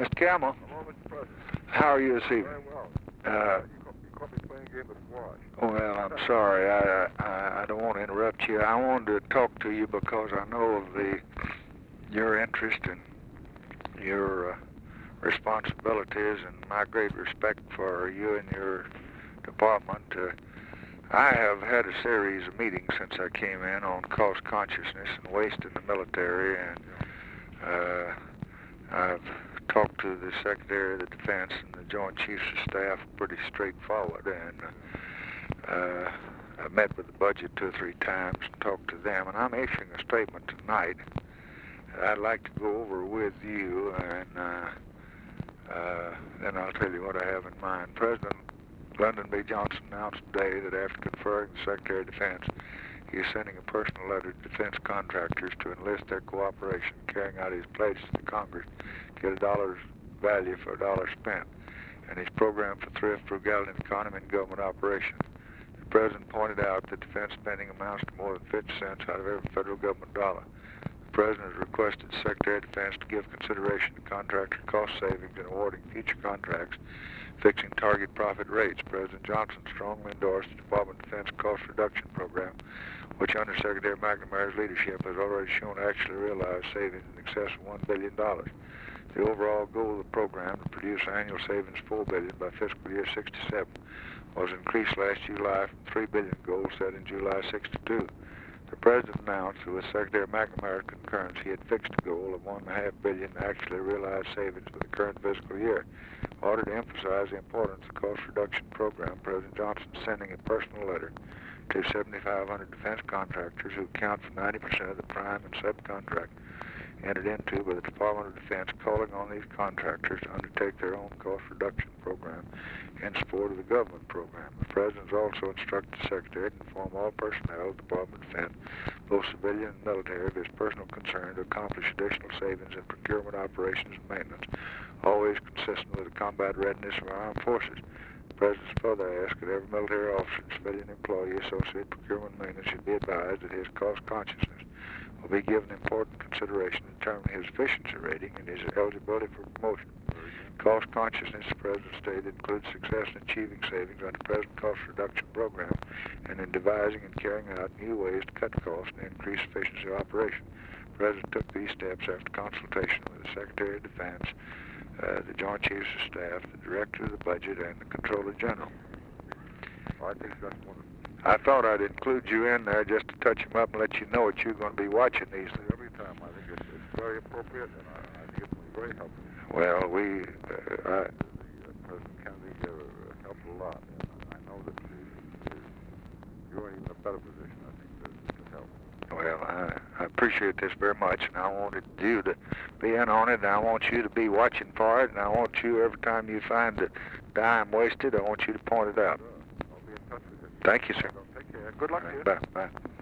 Mr. Campbell. Hello, Mr. President. How are you this evening? Very well. You caught me playing a game of squash. Well, I'm sorry. I don't want to interrupt you. I wanted to talk to you because I know of your interest and your responsibilities and my great respect for you and your department. I have had a series of meetings since I came in on cost consciousness and waste in the military, and I've talked to the Secretary of the Defense and the Joint Chiefs of Staff pretty straightforward, and I met with the budget 2 or 3 times and talked to them, and I'm issuing a statement tonight that I'd like to go over with you, and then I'll tell you what I have in mind. President Lyndon B. Johnson announced today that after conferring with the Secretary of Defense, he is sending a personal letter to defense contractors to enlist their cooperation in carrying out his pledge to the Congress, get a dollar's value for a dollar spent, and his program for thrift, frugality, and economy and government operations. The President pointed out that defense spending amounts to more than 50 cents out of every federal government dollar. The President has requested the Secretary of Defense to give consideration to contractor cost savings in awarding future contracts, fixing target profit rates. President Johnson strongly endorsed the Department of Defense cost reduction program, which under Secretary McNamara's leadership has already shown actually realized savings in excess of $1 billion. The overall goal of the program to produce annual savings of $4 billion by fiscal year 67 was increased last July from $3 billion goal set in July 62. The President announced that with Secretary McNamara's concurrence, he had fixed a goal of $1.5 billion actually realized savings for the current fiscal year. In order to emphasize the importance of the cost reduction program, President Johnson is sending a personal letter to 7,500 defense contractors who account for 90% of the prime and subcontract entered into by the Department of Defense, calling on these contractors to undertake their own cost reduction program in support of the government program. The President has also instructed the Secretary to inform all personnel of the Department of Defense, both civilian and military, of his personal concern to accomplish additional savings in procurement operations and maintenance, always consistent with the combat readiness of our armed forces. The President further asked that every military officer and civilian employee associated with procurement and maintenance should be advised that his cost consciousness will be given important consideration to determine his efficiency rating and his eligibility for promotion. Cost consciousness, the President stated, includes success in achieving savings under the present cost reduction program and in devising and carrying out new ways to cut costs and increase efficiency of operation. The President took these steps after consultation with the Secretary of Defense, the Joint Chiefs of Staff, the Director of the Budget, and the Comptroller General. Well, I think that's wonderful. I thought I'd include you in there just to touch him up and let you know that you're going to be watching these. Every time. I think it's very appropriate, and I think it's very helpful. Well, President Kennedy helped a lot, and I know that you're in a better position, I think, to help. Well, I appreciate this very much, and I wanted you to be in on it, and I want you to be watching for it, and I want you, every time you find a dime wasted, I want you to point it out. I'll be in touch with you. Thank you, sir. Take care. Good luck to you. Bye. Bye.